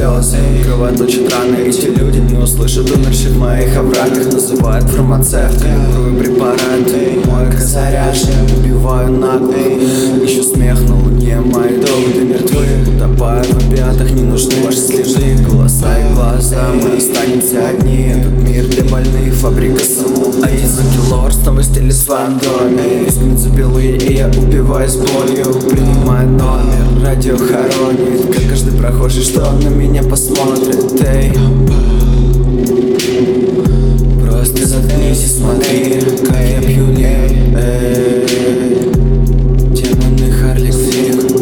слезы укрывают очень раны. Эти люди не услышат умерших в моих оврагах. Называют фармацевтами бурые препараты. Мой заряжен, убиваю наглых. Ищу смех на луне, мои доводы мертвы. Утопаю в опиатах, не нужны ваши следы. Голоса и глаза, мы останемся одни. Этот мир для больных, фабрика самоубийц. Киллор снова стили в своем доме. Искренне забелые, и я убиваюсь болью. Принимаю номер, радио хоронит. Как каждый прохожий, что на меня посмотрит. Эй, просто заткнись и смотри, как я пью лень. Демоны Харли Квинн.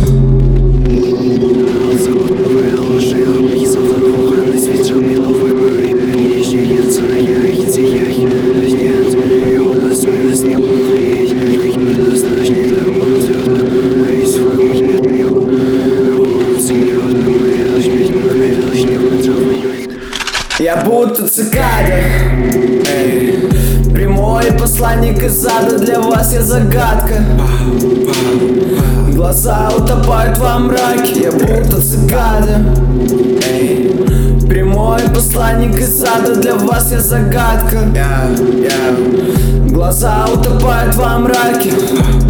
Я будто цикада, прямой посланник из ада. Для вас я загадка. Глаза утопают во мраке. Я будто цикада, прямой посланник из ада. Для вас я загадка. Глаза утопают во мраке.